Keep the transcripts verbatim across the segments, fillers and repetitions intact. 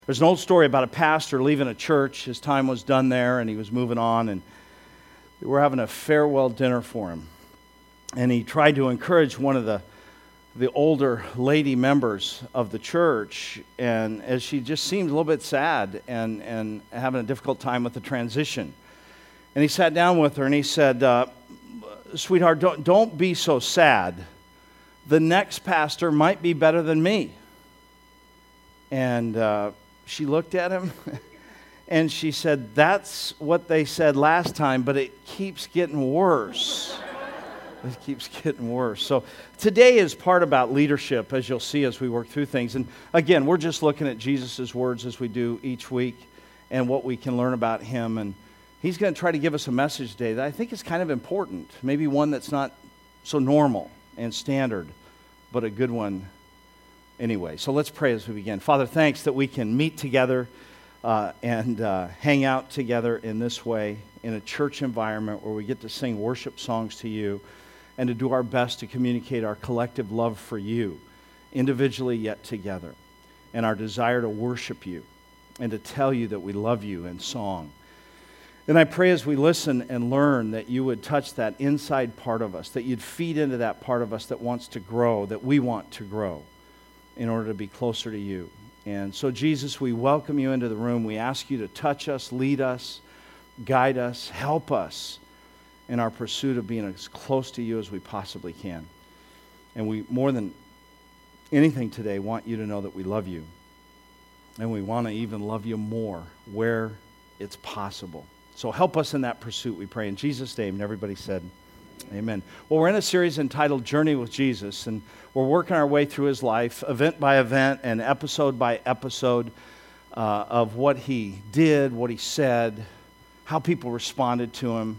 There's an old story about a pastor leaving a church. His time was done there, and he was moving on, and they were having a farewell dinner for him. And he tried to encourage one of the, the older lady members of the church, and as she just seemed a little bit sad and, and having a difficult time with the transition. And he sat down with her, and he said, uh, sweetheart, don't, don't be so sad. The next pastor might be better than me. And uh, she looked at him, and she said, that's what they said last time, but it keeps getting worse. It keeps getting worse. So today is part about leadership, as you'll see as we work through things. And again, we're just looking at Jesus' words as we do each week and what we can learn about him. And he's going to try to give us a message today that I think is kind of important, maybe one that's not so normal and standard, but a good one anyway. So let's pray as we begin. Father, thanks that we can meet together uh, and uh, hang out together in this way in a church environment where we get to sing worship songs to you and to do our best to communicate our collective love for you, individually yet together, and our desire to worship you and to tell you that we love you in song. And I pray as we listen and learn that you would touch that inside part of us, that you'd feed into that part of us that wants to grow, that we want to grow in order to be closer to you. And so, Jesus, we welcome you into the room. We ask you to touch us, lead us, guide us, help us in our pursuit of being as close to you as we possibly can. And we, more than anything today, want you to know that we love you. And we want to even love you more where it's possible. So help us in that pursuit, we pray in Jesus' name. And everybody said, amen. Well, we're in a series entitled Journey with Jesus, and we're working our way through his life, event by event and episode by episode uh, of what he did, what he said, how people responded to him,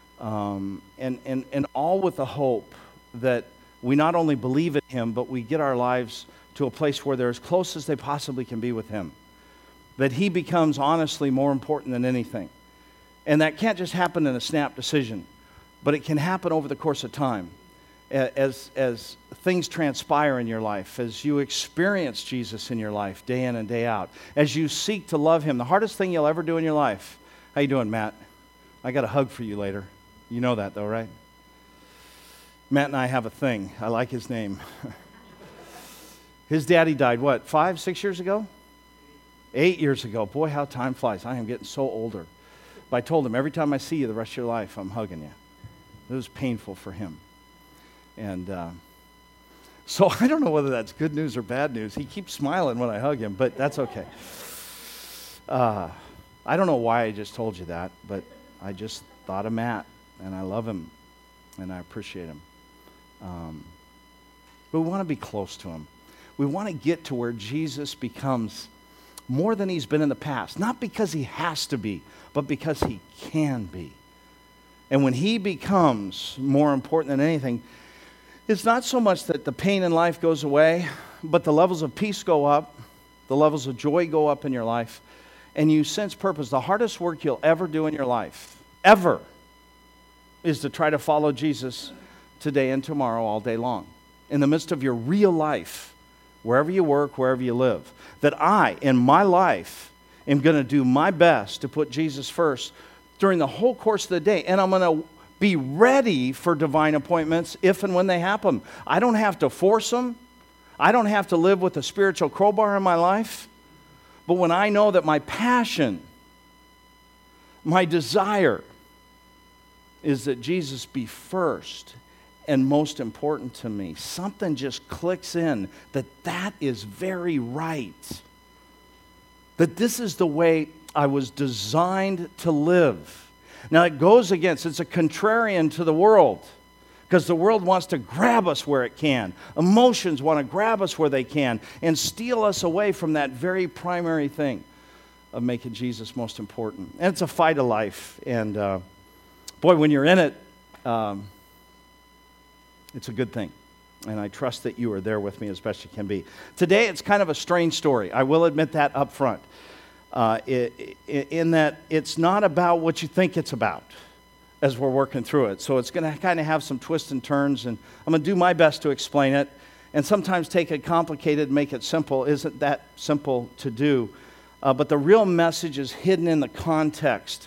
um, and, and, and all with the hope that we not only believe in him, but we get our lives to a place where they're as close as they possibly can be with him. That he becomes honestly more important than anything. And that can't just happen in a snap decision, but it can happen over the course of time. As, as things transpire in your life, as you experience Jesus in your life day in and day out, as you seek to love him, the hardest thing you'll ever do in your life. How you doing, Matt? I got a hug for you later. You know that though, right? Matt and I have a thing. I like his name. His daddy died, what, five, six years ago? Eight years ago. Boy, how time flies. I am getting so older. But I told him, every time I see you the rest of your life, I'm hugging you. It was painful for him. And uh, so I don't know whether that's good news or bad news. He keeps smiling when I hug him, but that's okay. Uh, I don't know why I just told you that, but I just thought of Matt, and I love him, and I appreciate him. Um, but we want to be close to him. We want to get to where Jesus becomes more than he's been in the past, not because he has to be, but because he can be. And when he becomes more important than anything, it's not so much that the pain in life goes away, but the levels of peace go up, the levels of joy go up in your life, and you sense purpose. The hardest work you'll ever do in your life, ever, is to try to follow Jesus today and tomorrow all day long. In the midst of your real life, wherever you work, wherever you live, that I, in my life, am going to do my best to put Jesus first during the whole course of the day, and I'm going to be ready for divine appointments if and when they happen. I don't have to force them. I don't have to live with a spiritual crowbar in my life. But when I know that my passion, my desire is that Jesus be first and most important to me, something just clicks in that that is very right. That this is the way I was designed to live. Now it goes against, it's a contrarian to the world, because the world wants to grab us where it can. Emotions want to grab us where they can and steal us away from that very primary thing of making Jesus most important. And it's a fight of life. And uh, boy, when you're in it, um, it's a good thing. And I trust that you are there with me as best you can be. Today, it's kind of a strange story. I will admit that up front. Uh, it, it, in that it's not about what you think it's about as we're working through it. So it's going to kind of have some twists and turns, and I'm going to do my best to explain it. And sometimes take it complicated and make it simple. Isn't that simple to do? Uh, but the real message is hidden in the context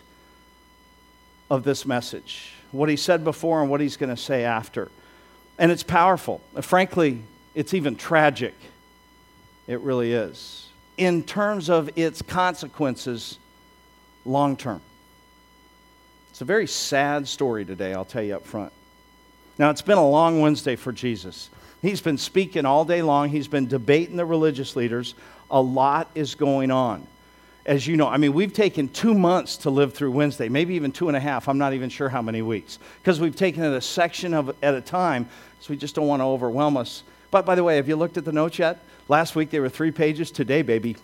of this message. What he said before and what he's going to say after. And it's powerful. Frankly, it's even tragic. It really is. In terms of its consequences long term. It's a very sad story today, I'll tell you up front. Now, it's been a long Wednesday for Jesus. He's been speaking all day long. He's been debating the religious leaders. A lot is going on. As you know, I mean, we've taken two months to live through Wednesday, maybe even two and a half. I'm not even sure how many weeks, because we've taken it a section of at a time, so we just don't want to overwhelm us. But by the way, have you looked at the notes yet? Last week they were three pages. Today, baby,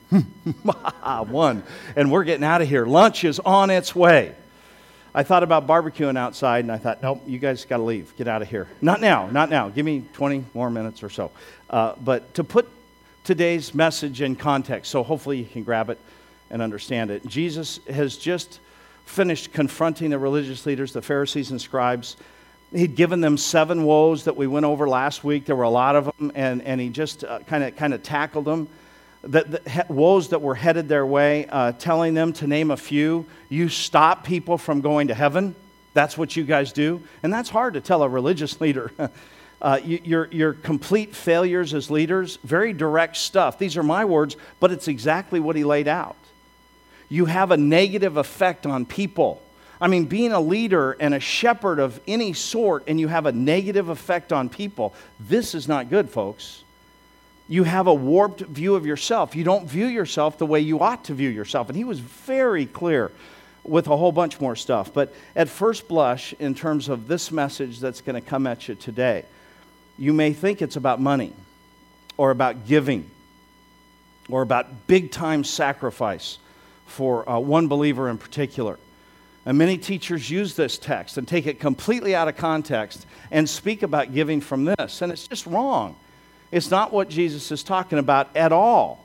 one. And we're getting out of here. Lunch is on its way. I thought about barbecuing outside, and I thought, nope, you guys got to leave. Get out of here. Not now, not now. Give me twenty more minutes or so. Uh, but to put today's message in context, so hopefully you can grab it and understand it. Jesus has just finished confronting the religious leaders, the Pharisees and scribes. He'd given them seven woes that we went over last week. There were a lot of them, and, and he just kind of kind of tackled them. The, the woes that were headed their way, uh, telling them to name a few. You stop people from going to heaven. That's what you guys do. And that's hard to tell a religious leader. uh, you, you're, you're complete failures as leaders. Very direct stuff. These are my words, but it's exactly what he laid out. You have a negative effect on people. I mean, being a leader and a shepherd of any sort, and you have a negative effect on people, this is not good, folks. You have a warped view of yourself. You don't view yourself the way you ought to view yourself. And he was very clear with a whole bunch more stuff. But at first blush, in terms of this message that's going to come at you today, you may think it's about money, or about giving, or about big-time sacrifice for uh, one believer in particular. And many teachers use this text and take it completely out of context and speak about giving from this. And it's just wrong. It's not what Jesus is talking about at all.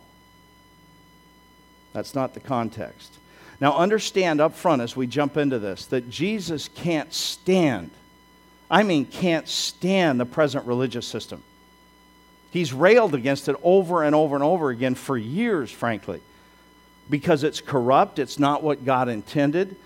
That's not the context. Now understand up front as we jump into this that Jesus can't stand, I mean can't stand the present religious system. He's railed against it over and over and over again for years, frankly, because it's corrupt, it's not what God intended.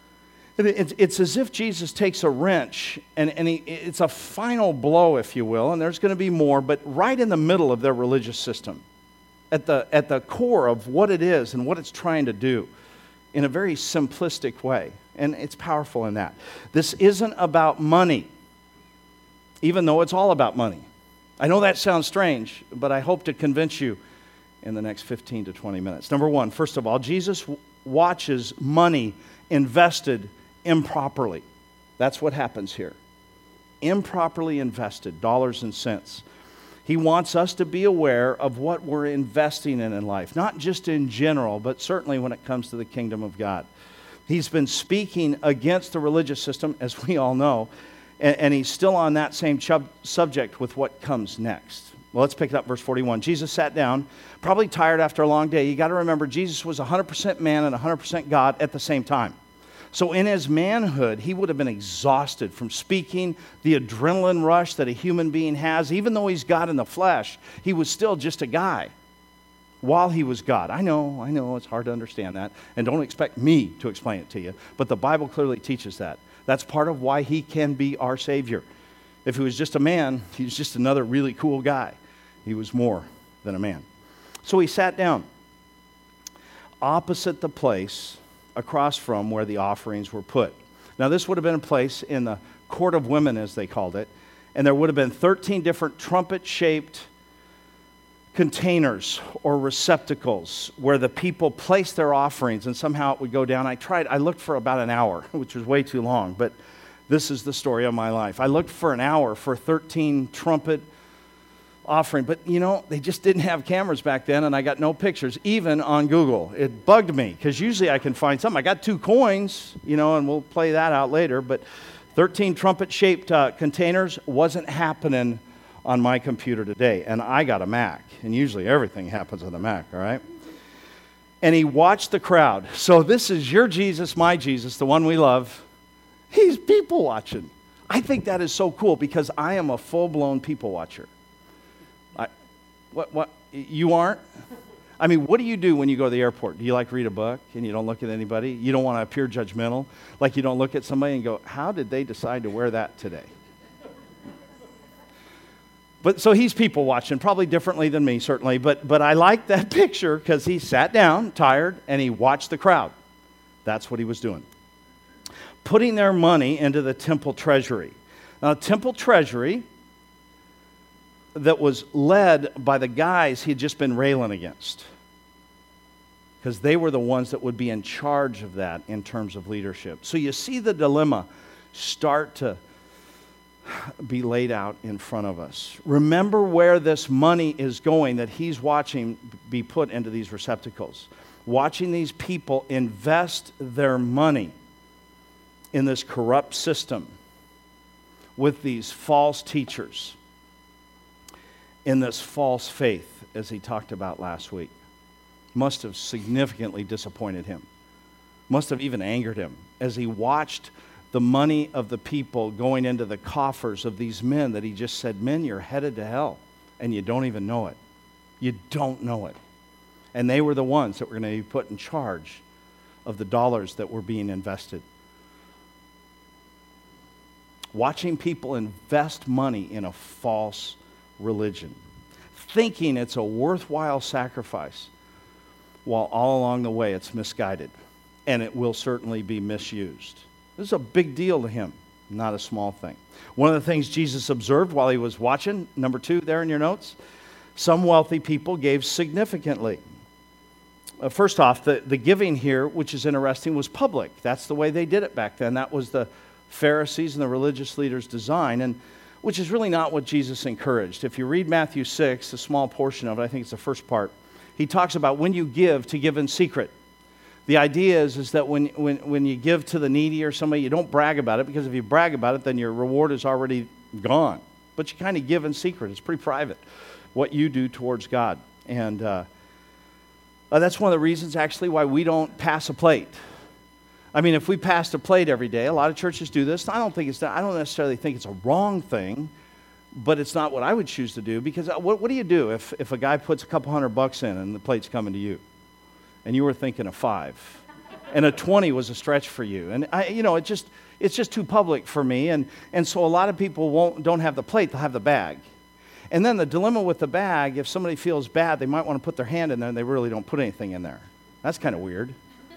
It's as if Jesus takes a wrench, and, and he, it's a final blow, if you will, and there's going to be more, but right in the middle of their religious system, at the, at the core of what it is and what it's trying to do, in a very simplistic way. And it's powerful in that. This isn't about money, even though it's all about money. I know that sounds strange, but I hope to convince you in the next fifteen to twenty minutes. Number one, first of all, Jesus watches money invested improperly. That's what happens here. Improperly invested, dollars and cents. He wants us to be aware of what we're investing in in life, not just in general, but certainly when it comes to the kingdom of God. He's been speaking against the religious system, as we all know, and, and he's still on that same chub- subject with what comes next. Well, let's pick it up, verse forty-one. Jesus sat down, probably tired after a long day. You got to remember, Jesus was one hundred percent man and one hundred percent God at the same time. So in his manhood, he would have been exhausted from speaking, the adrenaline rush that a human being has. Even though he's God in the flesh, he was still just a guy while he was God. I know, I know, it's hard to understand that, and don't expect me to explain it to you, but the Bible clearly teaches that. That's part of why he can be our Savior. If he was just a man, he was just another really cool guy. He was more than a man. So he sat down opposite the place across from where the offerings were put. Now, this would have been a place in the court of women, as they called it, and there would have been thirteen different trumpet-shaped containers or receptacles where the people placed their offerings, and somehow it would go down. I tried, I looked for about an hour, which was way too long, but this is the story of my life. I looked for an hour for thirteen trumpet offering, but you know, they just didn't have cameras back then, and I got no pictures, even on Google. It bugged me, because usually I can find something. I got two coins, you know, and we'll play that out later, but thirteen trumpet-shaped uh, containers wasn't happening on my computer today, and I got a Mac, and usually everything happens on a Mac, all right? And he watched the crowd. So this is your Jesus, my Jesus, the one we love. He's people watching. I think that is so cool, because I am a full-blown people watcher. I, what, what, you aren't? I mean, what do you do when you go to the airport? Do you like read a book and you don't look at anybody? You don't want to appear judgmental? Like you don't look at somebody and go, how did they decide to wear that today? But so he's people watching, probably differently than me, certainly. But, but I like that picture because he sat down, tired, and he watched the crowd. That's what he was doing. Putting their money into the temple treasury. Now, temple treasury that was led by the guys he had just been railing against, because they were the ones that would be in charge of that in terms of leadership. So you see the dilemma start to be laid out in front of us. Remember where this money is going that he's watching be put into these receptacles. Watching these people invest their money in this corrupt system with these false teachers, in this false faith, as he talked about last week. Must have significantly disappointed him. Must have even angered him as he watched the money of the people going into the coffers of these men that he just said, men, you're headed to hell, and you don't even know it. You don't know it. And they were the ones that were going to be put in charge of the dollars that were being invested. Watching people invest money in a false religion, thinking it's a worthwhile sacrifice, while all along the way it's misguided, and it will certainly be misused. This is a big deal to him, not a small thing. One of the things Jesus observed while he was watching, number two there in your notes, some wealthy people gave significantly. Uh, first off, the, the giving here, which is interesting, was public. That's the way they did it back then. That was the Pharisees and the religious leaders' design, and which is really not what Jesus encouraged. If you read Matthew six, a small portion of it, I think it's the first part, he talks about when you give, to give in secret. The idea is, is that when, when, when you give to the needy or somebody, you don't brag about it, because if you brag about it, then your reward is already gone. But you kind of give in secret. It's pretty private, what you do towards God. And uh, uh, that's one of the reasons, actually, why we don't pass a plate. I mean, if we passed a plate every day, a lot of churches do this. I don't think it's. I don't necessarily think it's a wrong thing, but it's not what I would choose to do. Because what, what do you do if, if a guy puts a couple hundred bucks in and the plate's coming to you, and you were thinking a five, and a twenty was a stretch for you, and I, you know, it just it's just too public for me, and and so a lot of people won't don't have the plate; they'll have the bag. And then the dilemma with the bag: if somebody feels bad, they might want to put their hand in there, and they really don't put anything in there. That's kind of weird.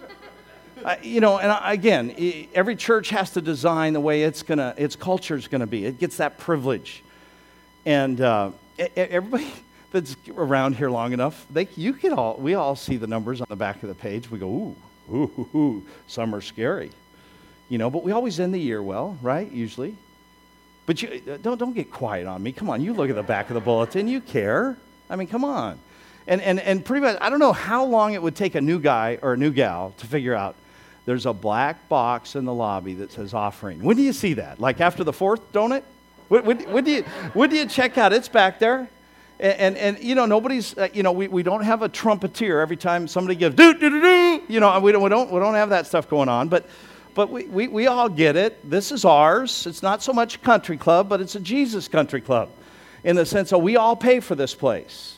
Uh, you know, and again, every church has to design the way it's gonna, its culture is gonna be. It gets that privilege, and uh, everybody that's around here long enough, they, you can all, we all see the numbers on the back of the page. We go, ooh, ooh, ooh, ooh, some are scary, you know. But we always end the year well, right? Usually, but you don't don't get quiet on me. Come on, you look at the back of the bulletin. You care? I mean, come on, and and and pretty much, I don't know how long it would take a new guy or a new gal to figure out. There's a black box in the lobby that says offering. When do you see that? Like after the fourth donut? When, when, when, do, you, when do you check out? It's back there. And, and, and you know, nobody's, uh, you know, we, we don't have a trumpeter every time somebody gives, do, do, do, do. You know, we don't, we don't, we don't have that stuff going on. But, but we, we, we all get it. This is ours. It's not so much a country club, but it's a Jesus country club. In the sense of we all pay for this place.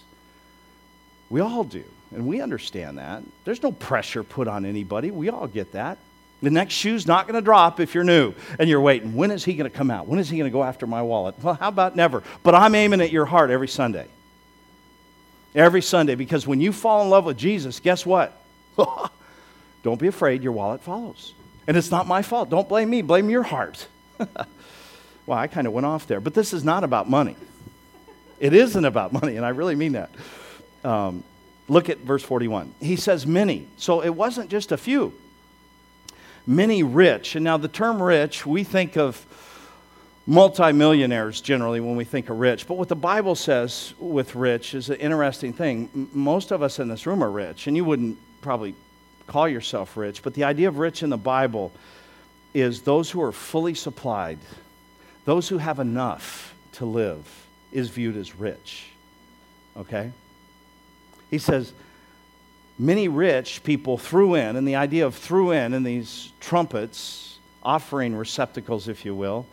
We all do. And we understand that. There's no pressure put on anybody. We all get that. The next shoe's not going to drop if you're new. And you're waiting. When is he going to come out? When is he going to go after my wallet? Well, how about never? But I'm aiming at your heart every Sunday. Every Sunday. Because when you fall in love with Jesus, guess what? Don't be afraid. Your wallet follows. And it's not my fault. Don't blame me. Blame your heart. Well, I kind of went off there. But this is not about money. It isn't about money. And I really mean that. Um... Look at verse forty-one. He says many. So it wasn't just a few. Many rich. And now the term rich, we think of multimillionaires generally when we think of rich. But what the Bible says with rich is an interesting thing. M- most of us in this room are rich. And you wouldn't probably call yourself rich. But the idea of rich in the Bible is those who are fully supplied. Those who have enough to live is viewed as rich. Okay? He says, many rich people threw in, and the idea of threw in in these trumpets, offering receptacles, if you will,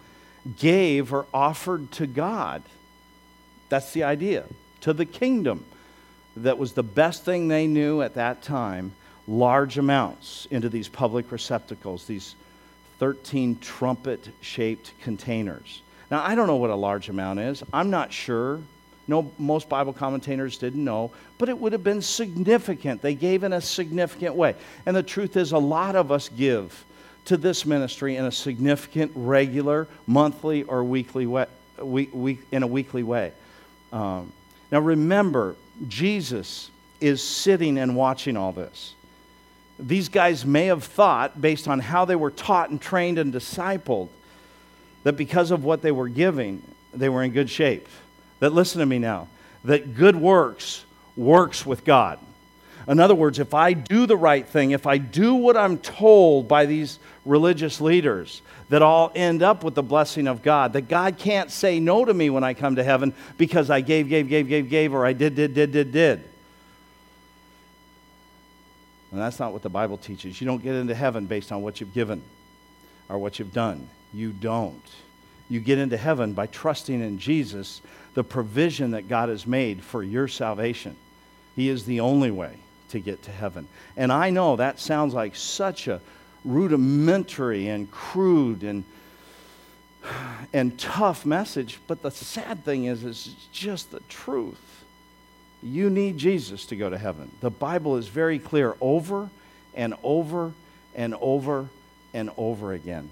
gave or offered to God. That's the idea, to the kingdom that was the best thing they knew at that time, large amounts into these public receptacles, these thirteen trumpet-shaped containers. Now, I don't know what a large amount is. I'm not sure. No, most Bible commentators didn't know, but it would have been significant. They gave in a significant way. And the truth is, a lot of us give to this ministry in a significant, regular, monthly, or weekly way, week, week, in a weekly way. Um, now, remember, Jesus is sitting and watching all this. These guys may have thought, based on how they were taught and trained and discipled, that because of what they were giving, they were in good shape. That, listen to me now, that good works works with God. In other words, if I do the right thing, if I do what I'm told by these religious leaders, that I'll end up with the blessing of God. That God can't say no to me when I come to heaven because I gave, gave, gave, gave, gave, or I did, did, did, did, did. And that's not what the Bible teaches. You don't get into heaven based on what you've given or what you've done. You don't. You get into heaven by trusting in Jesus, the provision that God has made for your salvation. He is the only way to get to heaven. And I know that sounds like such a rudimentary and crude and, and tough message, but the sad thing is, it's just the truth. You need Jesus to go to heaven. The Bible is very clear over and over and over and over again.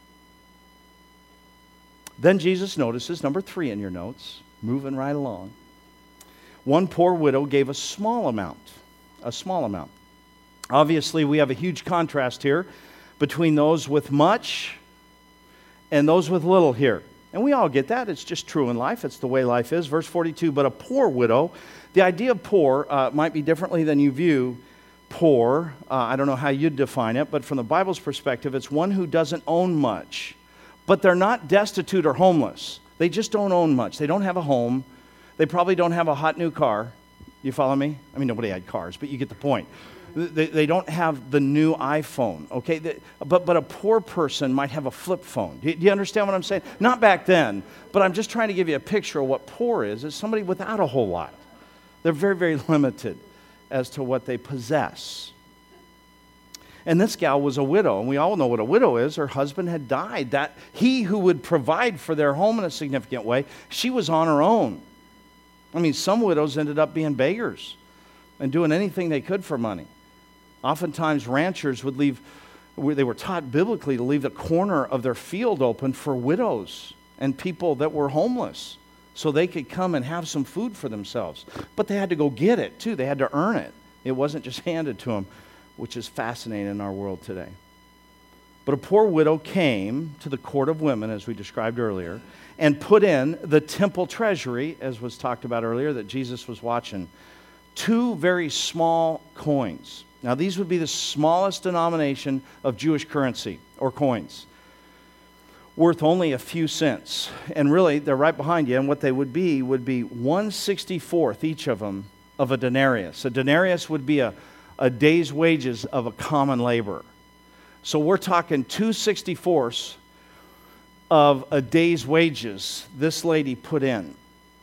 Then Jesus notices, number three in your notes, moving right along. One poor widow gave a small amount, a small amount. Obviously, we have a huge contrast here between those with much and those with little here. And we all get that. It's just true in life. It's the way life is. Verse forty-two, but a poor widow. The idea of poor uh, might be differently than you view poor. Uh, I don't know how you'd define it, but from the Bible's perspective, it's one who doesn't own much. But they're not destitute or homeless. They just don't own much. They don't have a home. They probably don't have a hot new car. You follow me? I mean, nobody had cars, but you get the point. They, they don't have the new iPhone, okay? They, but, but a poor person might have a flip phone. Do you, do you understand what I'm saying? Not back then, but I'm just trying to give you a picture of what poor is. It's somebody without a whole lot. They're very, very limited as to what they possess. And this gal was a widow, and we all know what a widow is. Her husband had died. That he who would provide for their home in a significant way, she was on her own. I mean, some widows ended up being beggars and doing anything they could for money. Oftentimes, ranchers would leave, they were taught biblically to leave the corner of their field open for widows and people that were homeless so they could come and have some food for themselves. But they had to go get it, too. They had to earn it. It wasn't just handed to them, which is fascinating in our world today. But a poor widow came to the court of women, as we described earlier, and put in the temple treasury, as was talked about earlier, that Jesus was watching, two very small coins. Now, these would be the smallest denomination of Jewish currency or coins, worth only a few cents. And really, they're right behind you, and what they would be would be one sixty-fourth, each of them, of a denarius. A denarius would be a, a day's wages of a common laborer. So we're talking two sixty-fourths of a day's wages this lady put in.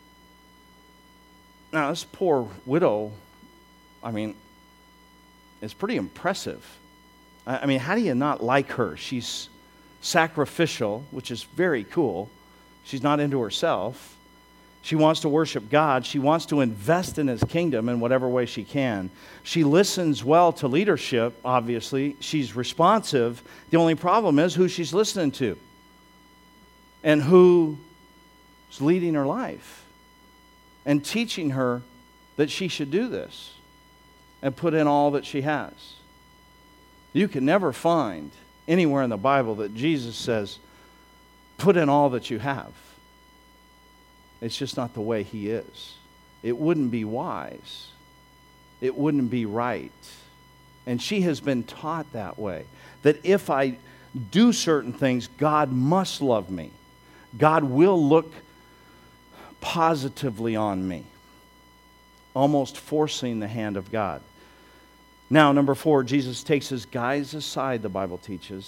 Now, this poor widow, I mean, is pretty impressive. I mean, how do you not like her? She's sacrificial, which is very cool. She's not into herself. She wants to worship God. She wants to invest in His kingdom in whatever way she can. She listens well to leadership, obviously. She's responsive. The only problem is who she's listening to and who's leading her life and teaching her that she should do this and put in all that she has. You can never find anywhere in the Bible that Jesus says, put in all that you have. It's just not the way He is. It wouldn't be wise. It wouldn't be right. And she has been taught that way, that if I do certain things, God must love me. God will look positively on me, almost forcing the hand of God. Now, number four, Jesus takes his guys aside, the Bible teaches,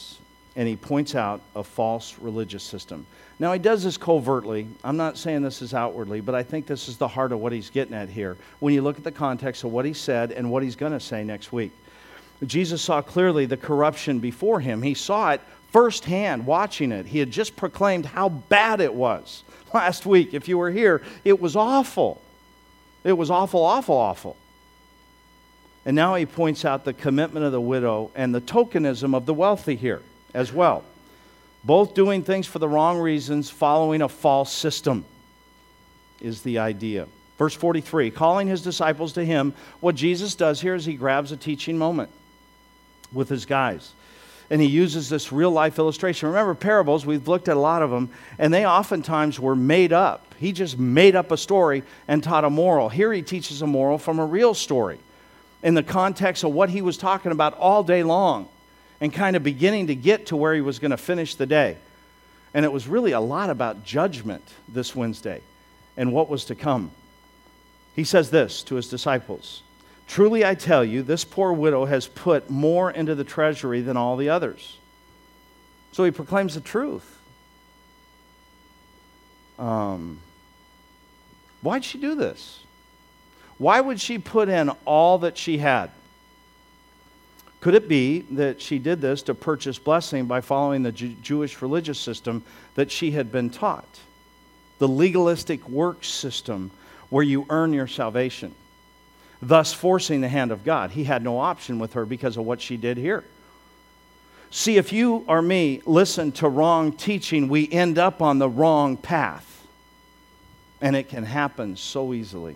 and he points out a false religious system. Now, he does this covertly. I'm not saying this is outwardly, but I think this is the heart of what he's getting at here when you look at the context of what he said and what he's going to say next week. Jesus saw clearly the corruption before him. He saw it firsthand, watching it. He had just proclaimed how bad it was last week. If you were here, it was awful. It was awful, awful, awful. And now he points out the commitment of the widow and the tokenism of the wealthy here as well. Both doing things for the wrong reasons, following a false system is the idea. Verse forty-three, calling his disciples to him, what Jesus does here is he grabs a teaching moment with his guys. And he uses this real-life illustration. Remember, parables, we've looked at a lot of them, and they oftentimes were made up. He just made up a story and taught a moral. Here he teaches a moral from a real story in the context of what he was talking about all day long, and kind of beginning to get to where he was going to finish the day. And it was really a lot about judgment this Wednesday and what was to come. He says this to his disciples, truly I tell you, this poor widow has put more into the treasury than all the others. So he proclaims the truth. Um, why'd she do this? Why would she put in all that she had? Could it be that she did this to purchase blessing by following the Jew- Jewish religious system that she had been taught? The legalistic works system where you earn your salvation, thus forcing the hand of God. He had no option with her because of what she did here. See, if you or me listen to wrong teaching, we end up on the wrong path. And it can happen so easily.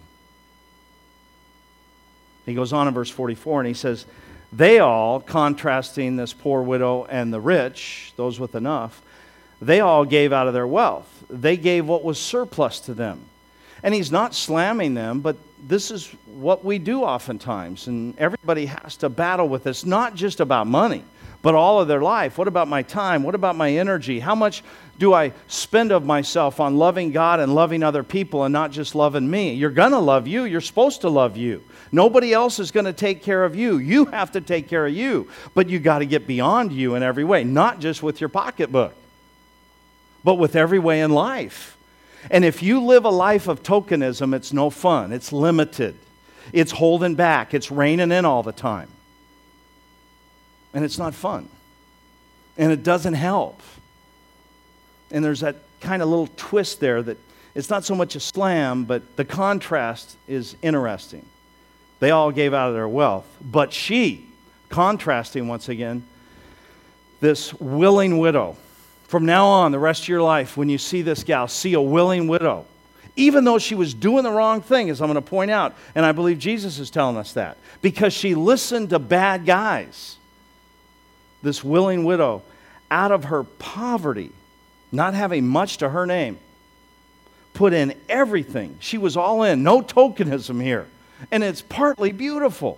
He goes on in verse forty-four and he says, they all, contrasting this poor widow and the rich, those with enough, they all gave out of their wealth. They gave what was surplus to them. And he's not slamming them, but this is what we do oftentimes. And everybody has to battle with this, not just about money, but all of their life. What about my time? What about my energy? How much do I spend of myself on loving God and loving other people and not just loving me? You're going to love you. You're supposed to love you. Nobody else is going to take care of you. You have to take care of you. But you got to get beyond you in every way, not just with your pocketbook, but with every way in life. And if you live a life of tokenism, it's no fun. It's limited. It's holding back. It's reining in all the time. And it's not fun. And it doesn't help. And there's that kind of little twist there that it's not so much a slam, but the contrast is interesting. They all gave out of their wealth. But she, contrasting once again, this willing widow. From now on, the rest of your life, when you see this gal, see a willing widow. Even though she was doing the wrong thing, as I'm going to point out. And I believe Jesus is telling us that. Because she listened to bad guys. This willing widow, out of her poverty, not having much to her name, put in everything. She was all in. No tokenism here. And it's partly beautiful.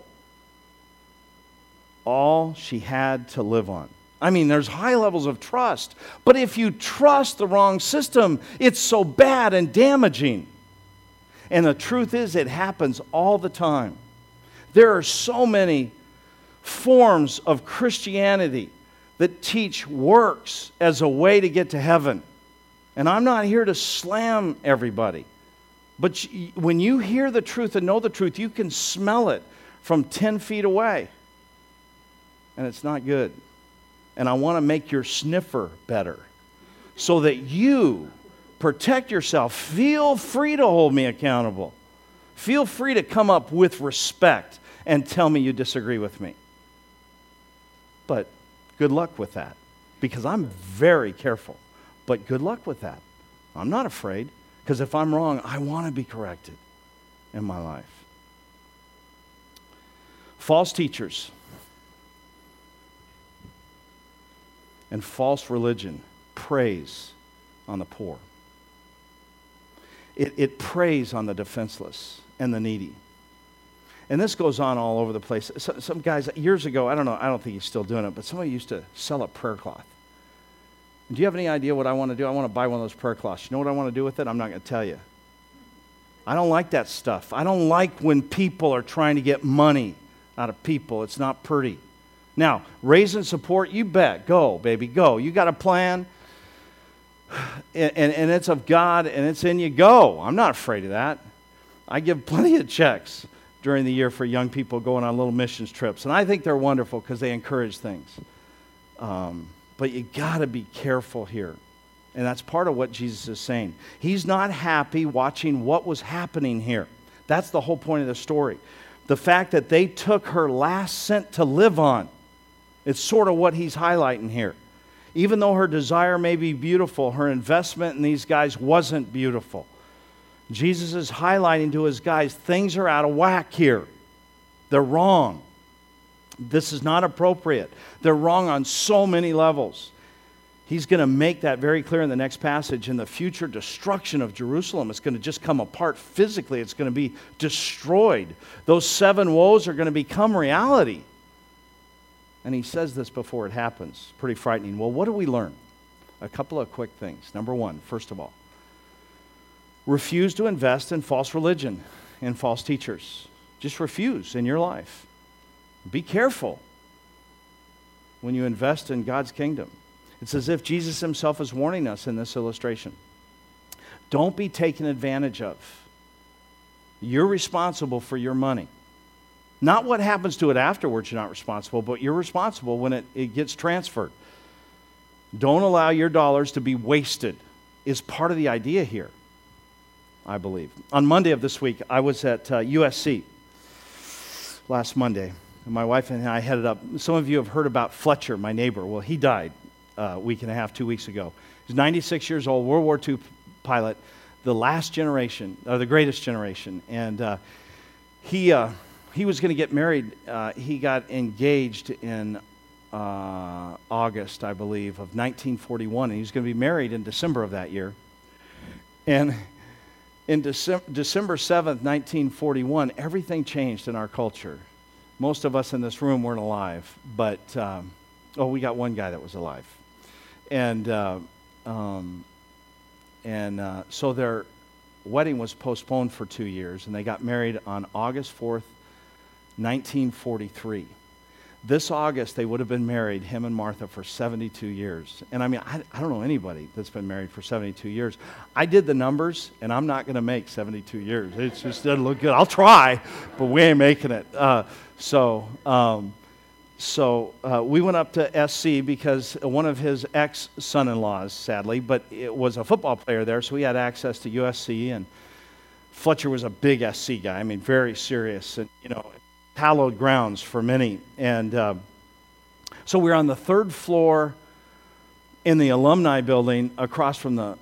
All she had to live on. I mean, there's high levels of trust. But if you trust the wrong system, it's so bad and damaging. And the truth is, it happens all the time. There are so many forms of Christianity that teach works as a way to get to heaven. And I'm not here to slam everybody. But when you hear the truth and know the truth, you can smell it from ten feet away. And it's not good. And I want to make your sniffer better so that you protect yourself. Feel free to hold me accountable. Feel free to come up with respect and tell me you disagree with me. But good luck with that, because I'm very careful. But good luck with that. I'm not afraid, because if I'm wrong, I want to be corrected in my life. False teachers and false religion preys on the poor. It, it preys on the defenseless and the needy. And this goes on all over the place. So, some guys, years ago, I don't know, I don't think he's still doing it, but somebody used to sell a prayer cloth. Do you have any idea what I want to do? I want to buy one of those prayer cloths. You know what I want to do with it? I'm not going to tell you. I don't like that stuff. I don't like when people are trying to get money out of people. It's not pretty. Now, raise and support, you bet. Go, baby, go. You got a plan, and, and, and it's of God, and it's in you. Go. I'm not afraid of that. I give plenty of checks during the year for young people going on little missions trips, and I think they're wonderful because they encourage things. Um, but you got to be careful here, and that's part of what Jesus is saying. He's not happy watching what was happening here. That's the whole point of the story. The fact that they took her last cent to live on. It's sort of what he's highlighting here. Even though her desire may be beautiful, her investment in these guys wasn't beautiful. Jesus is highlighting to his guys, things are out of whack here. They're wrong. This is not appropriate. They're wrong on so many levels. He's going to make that very clear in the next passage. In the future destruction of Jerusalem, it's going to just come apart physically. It's going to be destroyed. Those seven woes are going to become reality. And he says this before it happens. Pretty frightening. Well, what do we learn? A couple of quick things. Number one, first of all, refuse to invest in false religion and false teachers. Just refuse in your life. Be careful when you invest in God's kingdom. It's as if Jesus himself is warning us in this illustration. Don't be taken advantage of. You're responsible for your money. Not what happens to it afterwards, you're not responsible, but you're responsible when it, it gets transferred. Don't allow your dollars to be wasted is part of the idea here, I believe. On Monday of this week, I was at uh, U S C last Monday. And my wife and I headed up. Some of you have heard about Fletcher, my neighbor. Well, he died uh, a week and a half, two weeks ago. He's ninety-six years old, World War Two pilot, the last generation, or the greatest generation. And uh, he... Uh, He was going to get married. Uh, he got engaged in uh, August, I believe, of nineteen forty-one, and he was going to be married in December of that year. And in December, December seventh, nineteen forty-one, everything changed in our culture. Most of us in this room weren't alive, but, um, oh, we got one guy that was alive. And, uh, um, and uh, so their wedding was postponed for two years, and they got married on August fourth, nineteen forty-three. This August, they would have been married, him and Martha, for seventy-two years. And I mean, I, I don't know anybody that's been married for seventy-two years. I did the numbers, and I'm not going to make seventy-two years. It just doesn't look good. I'll try, but we ain't making it. Uh, so um, so uh, we went up to S C because one of his ex-son-in-laws, sadly, but it was a football player there, so he had access to U S C. And Fletcher was a big S C guy. I mean, very serious, and you know, hallowed grounds for many. And uh, so we were on the third floor in the alumni building across from the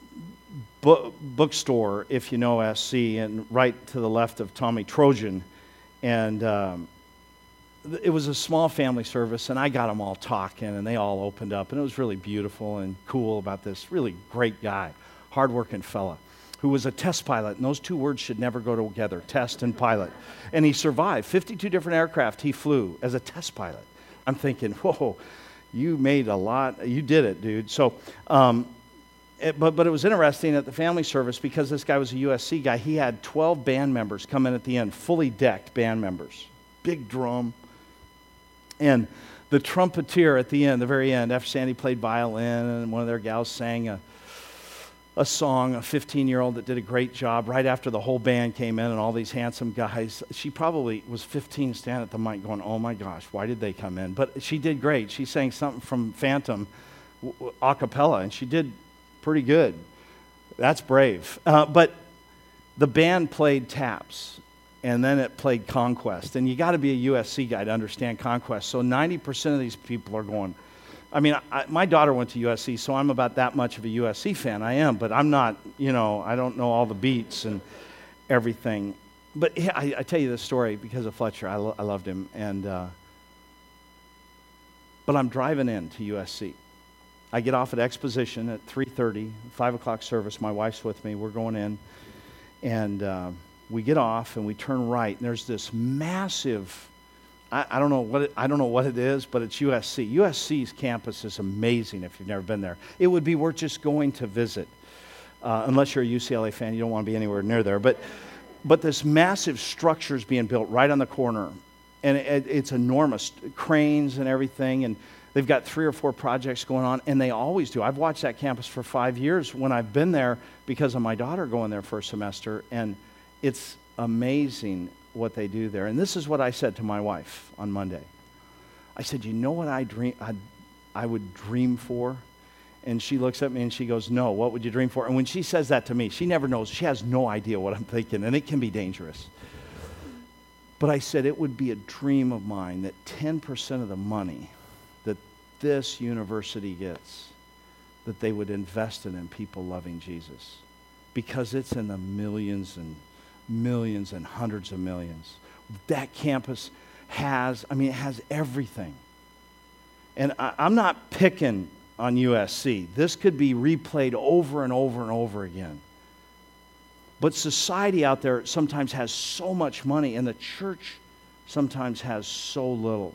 book, bookstore, if you know S C, and right to the left of Tommy Trojan. And um, it was a small family service, and I got them all talking, and they all opened up, and it was really beautiful and cool about this really great guy, hardworking fella, who was a test pilot, and those two words should never go together, test and pilot. And he survived. fifty-two different aircraft he flew as a test pilot. I'm thinking, whoa, you made a lot, you did it, dude. So, um, it, but, but it was interesting at the family service because this guy was a U S C guy. He had twelve band members come in at the end, fully decked band members. Big drum. And the trumpeter at the end, the very end, after Sandy played violin and one of their gals sang a a song, a fifteen-year-old that did a great job right after the whole band came in and all these handsome guys. She probably was fifteen standing at the mic going, oh my gosh, why did they come in? But she did great. She sang something from Phantom a cappella, and she did pretty good. That's brave. Uh, but the band played Taps, and then it played Conquest. And you got to be a U S C guy to understand Conquest. So ninety percent of these people are going, I mean, I, my daughter went to U S C, so I'm about that much of a U S C fan. I am, but I'm not, you know, I don't know all the beats and everything. But yeah, I, I tell you this story because of Fletcher. I, lo- I loved him. And uh, but I'm driving in to U S C. I get off at Exposition at three thirty, five o'clock service. My wife's with me. We're going in. And uh, we get off, and we turn right. And there's this massive... I, I don't know what it, I don't know what it is, but it's U S C. U S C's campus is amazing if you've never been there. It would be worth just going to visit. Uh, unless you're a U C L A fan, you don't want to be anywhere near there. But, but this massive structure is being built right on the corner. And it, it's enormous, cranes and everything, and they've got three or four projects going on, and they always do. I've watched that campus for five years when I've been there because of my daughter going there for a semester, and it's amazing what they do there. And this is what I said to my wife on Monday. I said, you know what I dream, I, I would dream for? And she looks at me and she goes, no, what would you dream for? And when she says that to me, she never knows. She has no idea what I'm thinking, and it can be dangerous. But I said it would be a dream of mine that ten percent of the money that this university gets, that they would invest it in people loving Jesus. Because it's in the millions and millions and hundreds of millions. That campus has, I mean, it has everything. And I, I'm not picking on U S C. This could be replayed over and over and over again. But society out there sometimes has so much money, and the church sometimes has so little.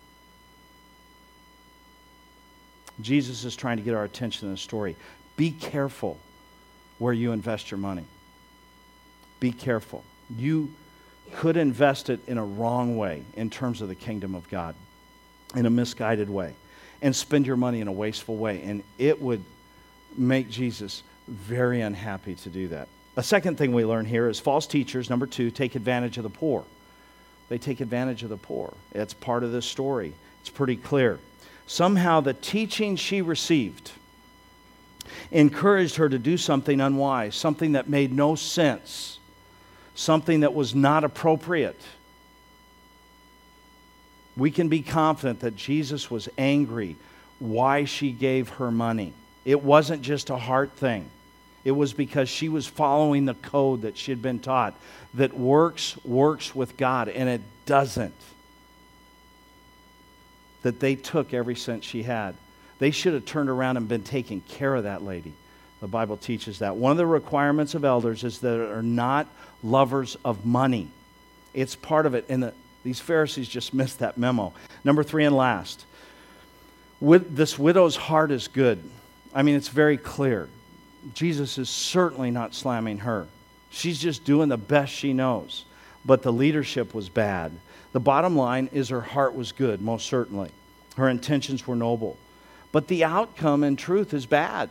Jesus is trying to get our attention in the story. Be careful where you invest your money. Be careful. You could invest it in a wrong way in terms of the kingdom of God, in a misguided way, and spend your money in a wasteful way. And it would make Jesus very unhappy to do that. A second thing we learn here is false teachers, number two, take advantage of the poor. They take advantage of the poor. It's part of this story. It's pretty clear. Somehow the teaching she received encouraged her to do something unwise, something that made no sense, something that was not appropriate. We can be confident that Jesus was angry why she gave her money. It wasn't just a heart thing. It was because she was following the code that she had been taught, that works works with God, and it doesn't. That they took every cent she had. They should have turned around and been taking care of that lady. The Bible teaches that. One of the requirements of elders is that they are not lovers of money. It's part of it, and the, these Pharisees just missed that memo. Number three and last, with, this widow's heart is good. I mean, it's very clear. Jesus is certainly not slamming her. She's just doing the best she knows. But the leadership was bad. The bottom line is her heart was good, most certainly. Her intentions were noble. But the outcome in truth is bad.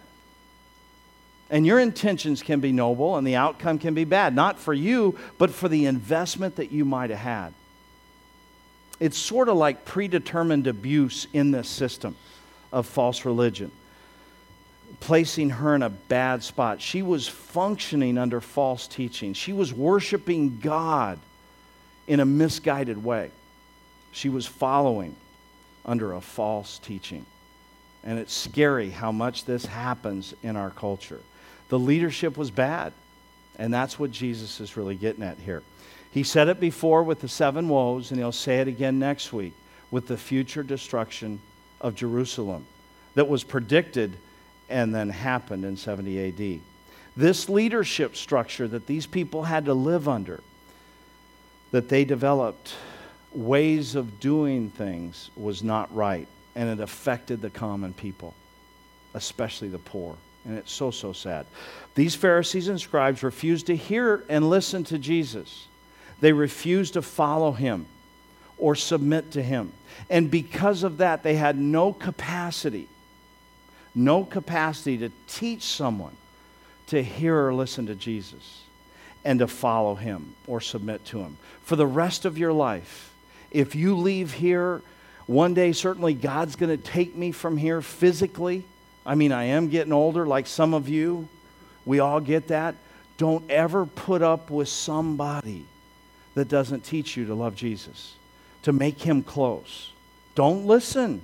And your intentions can be noble and the outcome can be bad. Not for you, but for the investment that you might have had. It's sort of like predetermined abuse in this system of false religion, placing her in a bad spot. She was functioning under false teaching. She was worshiping God in a misguided way. She was following under a false teaching. And it's scary how much this happens in our culture. The leadership was bad. And that's what Jesus is really getting at here. He said it before with the seven woes, and he'll say it again next week with the future destruction of Jerusalem that was predicted and then happened in seventy A D. This leadership structure that these people had to live under, that they developed ways of doing things, was not right. And it affected the common people, especially the poor. And it's so, so sad. These Pharisees and scribes refused to hear and listen to Jesus. They refused to follow him or submit to him. And because of that, they had no capacity, no capacity to teach someone to hear or listen to Jesus and to follow him or submit to him. For the rest of your life, if you leave here, one day certainly God's going to take me from here physically. I mean, I am getting older like some of you. We all get that. Don't ever put up with somebody that doesn't teach you to love Jesus, to make him close. Don't listen.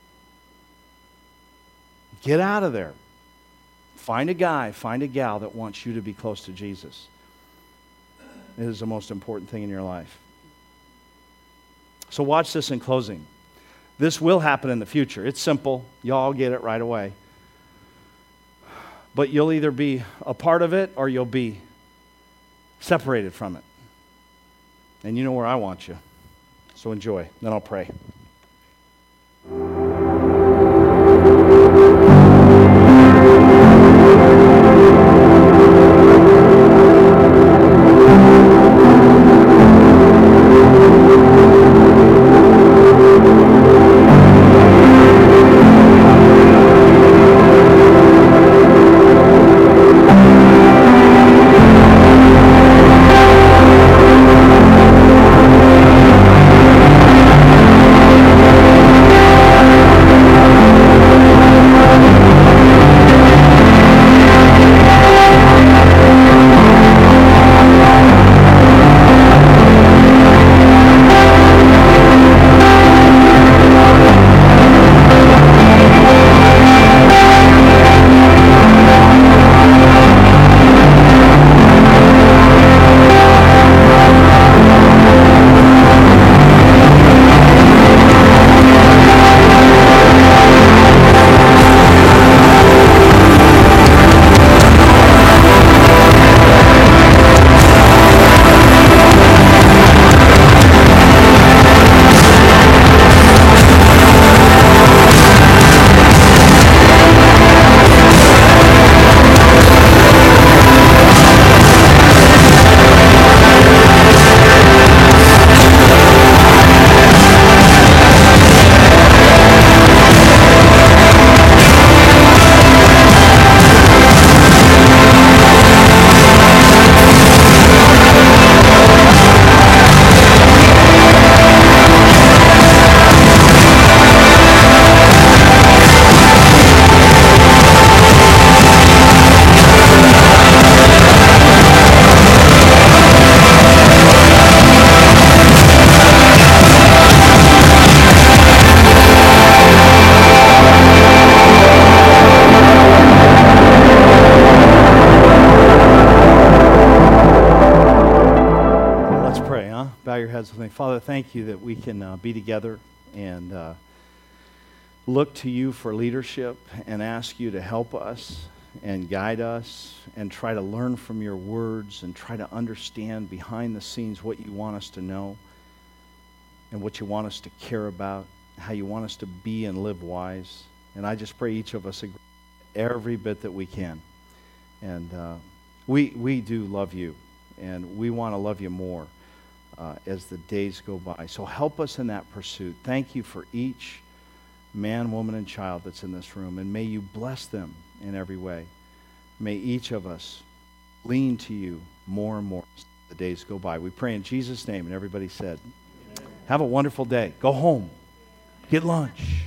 Get out of there. Find a guy, find a gal that wants you to be close to Jesus. It is the most important thing in your life. So watch this in closing. This will happen in the future. It's simple. Y'all get it right away. But you'll either be a part of it or you'll be separated from it. And you know where I want you. So enjoy. Then I'll pray. heads with me. Father, thank you that we can uh, be together and uh, look to you for leadership and ask you to help us and guide us and try to learn from your words and try to understand behind the scenes what you want us to know and what you want us to care about, how you want us to be and live wise. And I just pray each of us agree every bit that we can. And uh, we we do love you, and we want to love you more uh, as the days go by. So help us in that pursuit. Thank you for each man, woman, and child that's in this room, and may you bless them in every way. May each of us lean to you more and more as the days go by. We pray in Jesus' name, and everybody said, have a wonderful day. Go home. Get lunch.